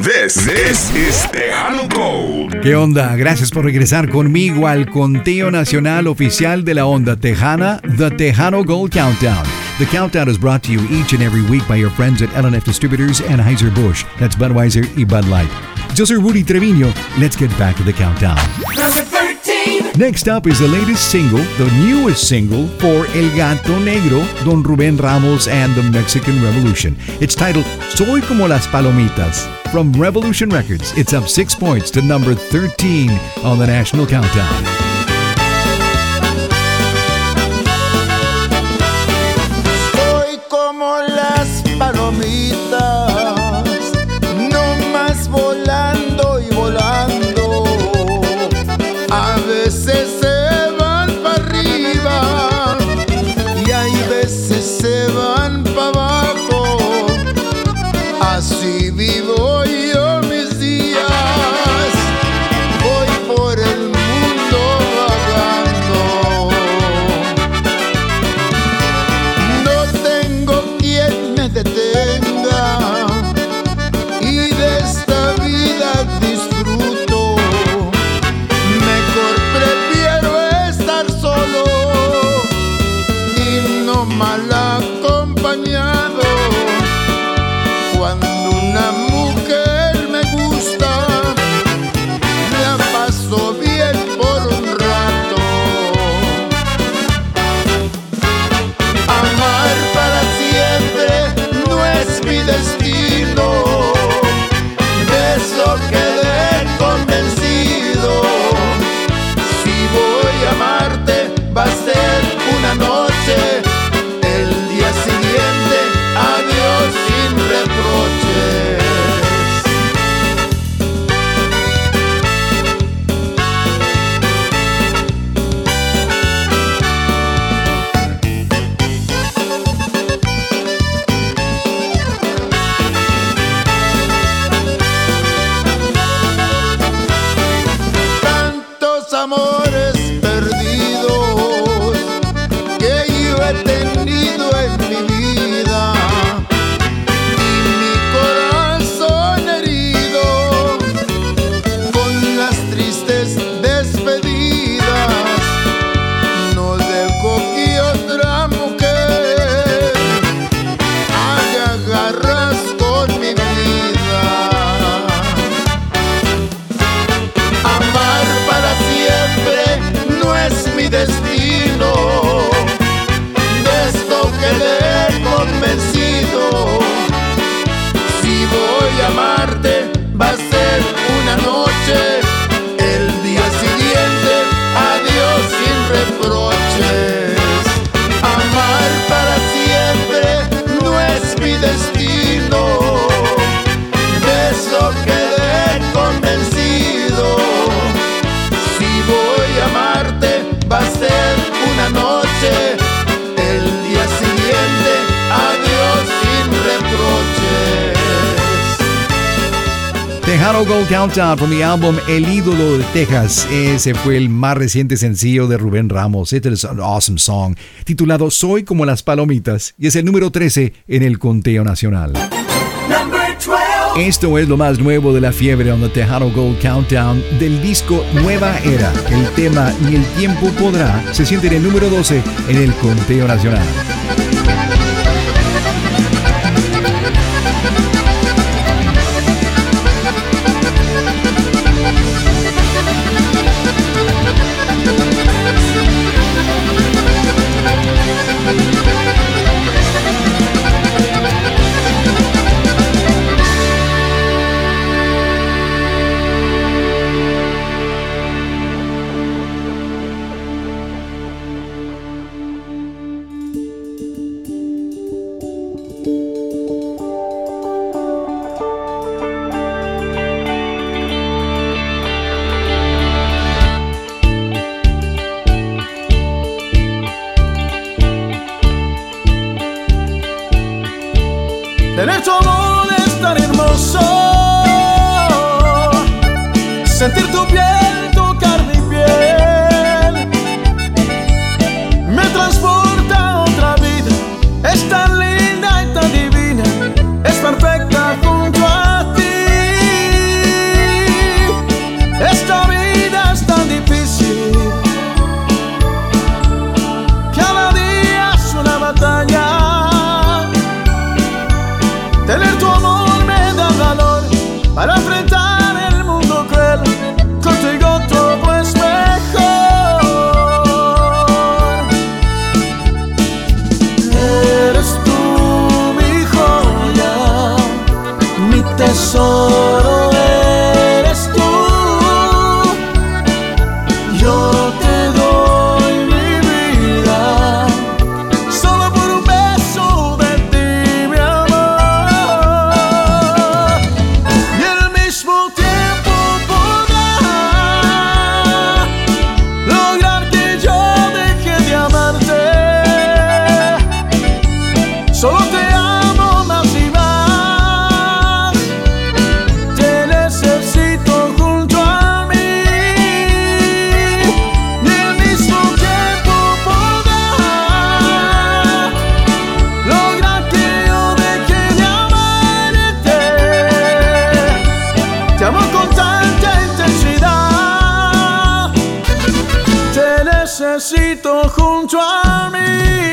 This is Tejano Gold. ¿Qué onda? Gracias por regresar conmigo al conteo nacional oficial de la onda tejana, The Tejano Gold Countdown. The countdown is brought to you each and every week by your friends at L&F Distributors and Anheuser-Busch. That's Budweiser y Bud Light. Yo soy Rudy Treviño. Let's get back to the countdown. Number 13. Next up is the latest single, the newest single for El Gato Negro, Don Rubén Ramos and the Mexican Revolution. It's titled Soy Como Las Palomitas. From Revolution Records, it's up 6 points to number 13 on the national countdown. Soy como las palomitas, no más volando y volando. A veces se van para arriba y hay veces se van para abajo. Así vivo yo mis días, voy por el mundo vagando. No tengo quien me detenga y de esta vida disfruto. Mejor prefiero estar solo y no mal acompañado. Cuando una mujer me gusta, la paso bien por un rato. Amar para siempre no es mi destino, de eso quedé convencido. Si voy a amarte, va a ser una noche, el día siguiente, adiós sin reproches. Tantos amores perdidos que yo he tenido en mi vida y mi corazón herido con las tristes despedidas. No dejo que otra mujer haga garras con mi vida. Amar para siempre no es mi destino, de esto quedé convencido. Si voy a amarte, va a ser una noche, el día siguiente, adiós sin reproches. Amar para siempre no es mi destino, de eso quedé convencido. Si voy a amarte, va a ser una noche, el día siguiente, adiós sin reproches. Tejano Gold Countdown from the album El Ídolo de Texas. Ese fue el más reciente sencillo de Rubén Ramos. It is an awesome song titulado Soy Como Las Palomitas y es el número 13 en el conteo nacional. Number 12. Esto es lo más nuevo de la fiebre on the Tejano Gold Countdown del disco Nueva Era. El tema Ni el tiempo podrá se siente en el número 12 en el conteo nacional. Tener tu amor es tan hermoso, sentir tu piel, tocar mi piel, me transporta a otra vida. Es tan linda y tan divina, es perfecta junto a ti. tesoro eres tú. Yo te doy mi vida, solo por un beso de ti, mi amor. Y al mismo tiempo podrá lograr que yo deje de amarte. Solo te amo más y más. Te necesito junto a mí. Y al mismo tiempo podrá lograr que yo deje de amarte. Te amo con tanta intensidad. Te necesito junto a mí.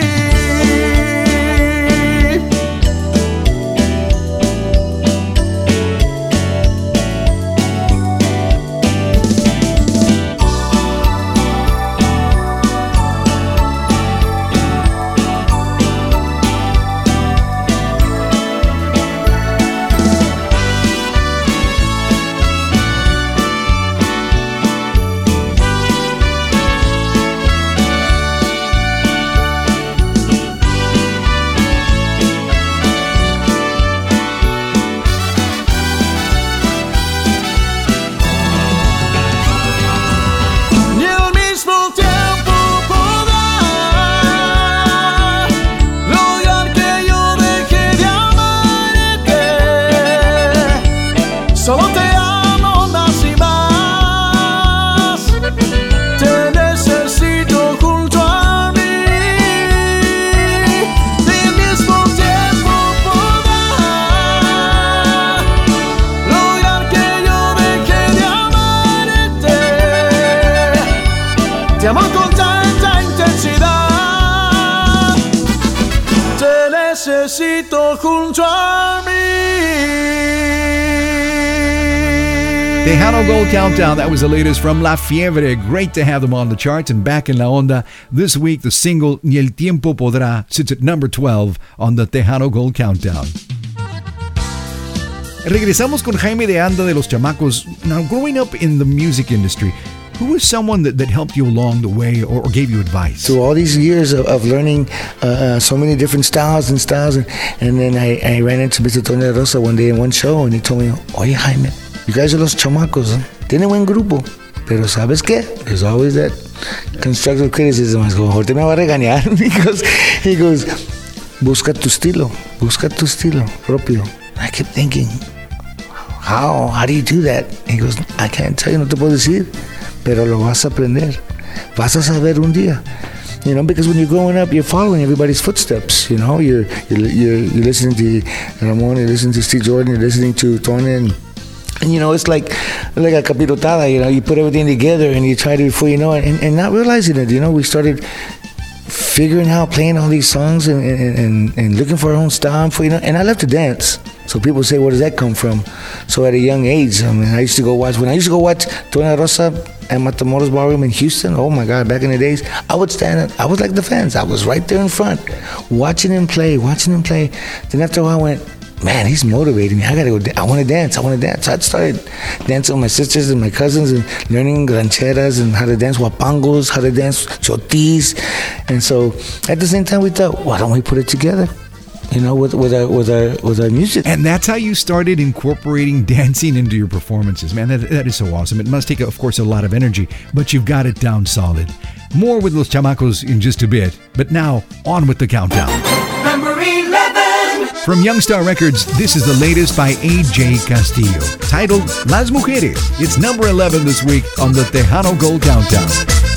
Y al mismo tiempo podrá lograr que yo deje de amarte. Solo te amo más y más. Te necesito junto a mí. Y al mismo tiempo podrá lograr que yo deje de amarte. Te amo con tanta intensidad. Te necesito junto a mí. Tejano Gold Countdown, that was the latest from La Fiebre. Great to have them on the charts and back in La Onda. This week, the single Ni el Tiempo Podrá sits at number 12 on the Tejano Gold Countdown. Regresamos con Jaime de Anda de Los Chamacos. Now, growing up in the music industry, who was someone that helped you along the way or gave you advice? Through all these years of learning so many different styles, and then I ran into Mr. Tony Rosa one day in one show, and he told me, oye Jaime, you guys are Los Chamacos, ¿eh? Tiene buen grupo, pero ¿sabes qué? There's always that constructive criticism. I go, ahorita me va a regañar, because he goes, busca tu estilo propio. I kept thinking, how do you do that? He goes, I can't tell you, no te puedo decir, pero lo vas a aprender, vas a saber un día. You know, because when you're growing up, you're following everybody's footsteps. You know, you're listening to Ramon, you're listening to Steve Jordan, you're listening to Tony, and you know, it's like a capirotada. You know, you put everything together and you try to, before you know it, and not realizing it. You know, we started figuring out playing all these songs and looking for our own style. For, you know, and I love to dance. So people say, where does that come from? So at a young age, I mean, when I used to go watch Tony Rosa at Matamoros Ballroom in Houston, oh my God, back in the days, I would stand up, I was like the fans, I was right there in front, watching him play. Then after a while I went, man, he's motivating me, I gotta go, I wanna dance. So I started dancing with my sisters and my cousins and learning rancheras and how to dance guapangos, how to dance chotis. And so at the same time we thought, why don't we put it together? You know, with our music. And that's how you started incorporating dancing into your performances, man. That is so awesome. It must take, of course, a lot of energy, but you've got it down solid. More with Los Chamacos in just a bit, but now on with the countdown. Number 11. From Youngstar Records, this is the latest by AJ Castillo, titled Las Mujeres. It's number 11 this week on the Tejano Gold Countdown.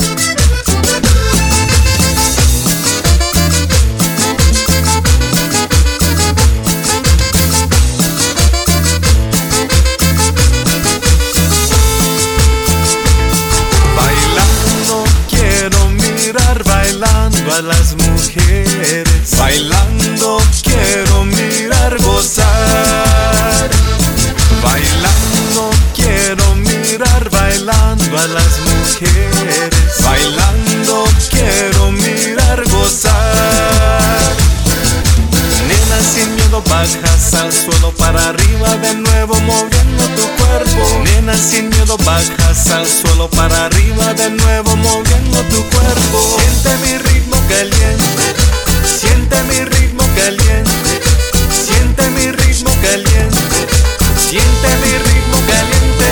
A las mujeres bailando, quiero mirar gozar. Bailando, quiero mirar bailando a las mujeres. Bailando, quiero mirar gozar. Nena sin miedo bajas al suelo, para arriba de nuevo moviendo sin miedo bajas al suelo, para arriba de nuevo moviendo tu cuerpo. Siente mi ritmo caliente, siente mi ritmo caliente, siente mi ritmo caliente, siente mi ritmo caliente.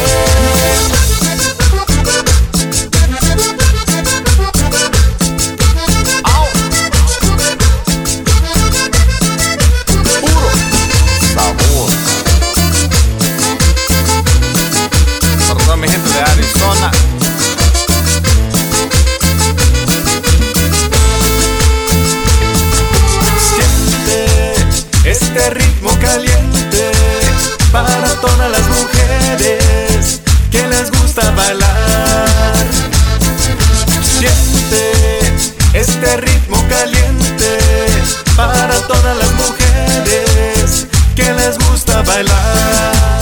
Puro sabor. Para toda mi gente de Arizona. Este ritmo caliente para todas las mujeres que les gusta bailar. Siente este ritmo caliente para todas las mujeres que les gusta bailar.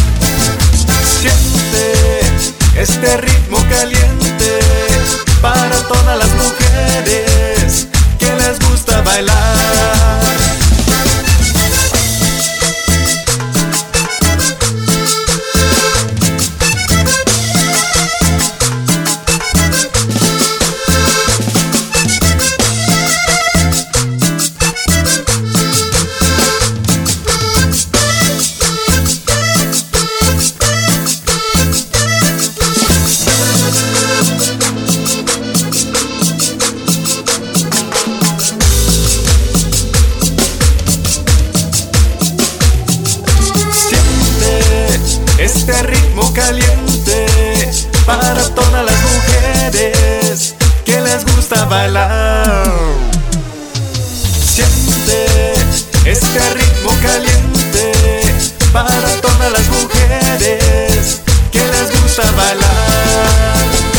Siente este ritmo caliente para todas las mujeres que les gusta bailar. Este ritmo caliente para todas las mujeres que les gusta bailar. Siente este ritmo caliente para todas las mujeres que les gusta bailar.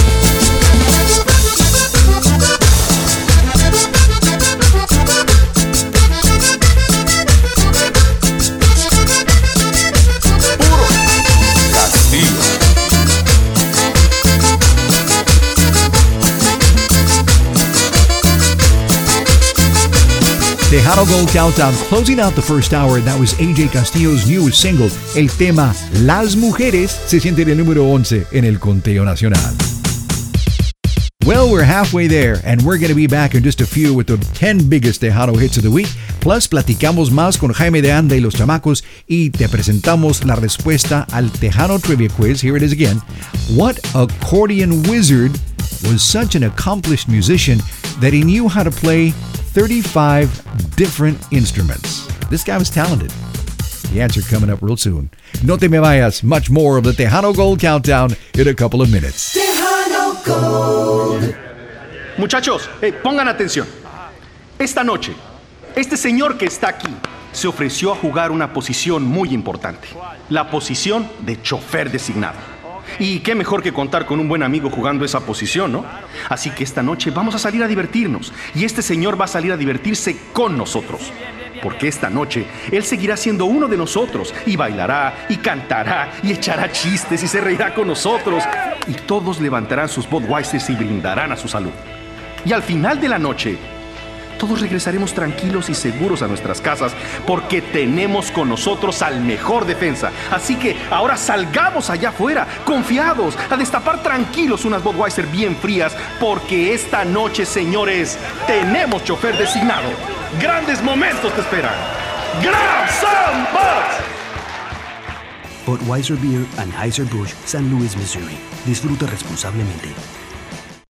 Tejano Gold Countdown, closing out the first hour. That was AJ Castillo's newest single. El tema Las Mujeres se siente en el número 11 en el conteo nacional. Well, we're halfway there, and we're going to be back in just a few with the 10 biggest Tejano hits of the week. Plus, platicamos más con Jaime de Anda y los chamacos y te presentamos la respuesta al Tejano Trivia Quiz. Here it is again. What accordion wizard was such an accomplished musician that he knew how to play 35 different instruments? This guy was talented. The answer coming up real soon. No te me vayas. Much more of the Tejano Gold Countdown in a couple of minutes. Tejano Gold. Muchachos, pongan atención. Esta noche, este señor que está aquí se ofreció a jugar una posición muy importante. La posición de chofer designado. Y qué mejor que contar con un buen amigo jugando esa posición, ¿no? Así que esta noche vamos a salir a divertirnos. Y este señor va a salir a divertirse con nosotros. Porque esta noche él seguirá siendo uno de nosotros. Y bailará, y cantará, y echará chistes, y se reirá con nosotros. Y todos levantarán sus Budweisers y brindarán a su salud. Y al final de la noche, todos regresaremos tranquilos y seguros a nuestras casas porque tenemos con nosotros al mejor defensa. Así que ahora salgamos allá afuera, confiados, a destapar tranquilos unas Budweiser bien frías porque esta noche, señores, tenemos chofer designado. Grandes momentos te esperan. ¡Grab some Buds! Budweiser Beer, Anheuser-Busch, San Luis, Missouri. Disfruta responsablemente.